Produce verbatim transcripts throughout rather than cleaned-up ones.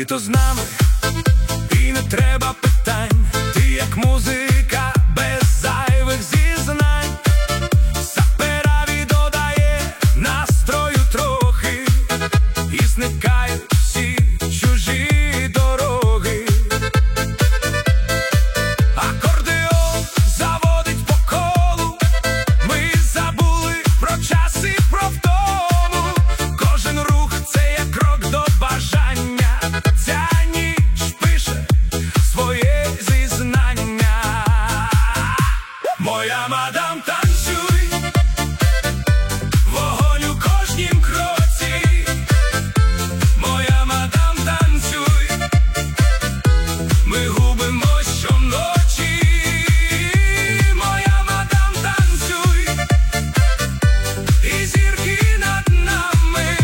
то з нами, і не треба питань. Ти як музика без зайвих зізнань. Сапераві додає настрою трохи, і зникають всі чужі дороги. Акордеон заводить по колу, ми забули про час і про втому. Кожен рух – це як крок до бажання. Ця ніч пише своє зізнання. Моя мадам, танцюй, вогонь у кожнім кроці. Моя мадам, танцюй, ми губимось щоночі. Моя мадам, танцюй, і зірки над нами,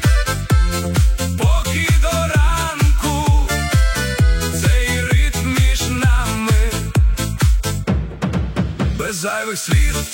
поки до ранку цей ритм між нами. Без зайвих слів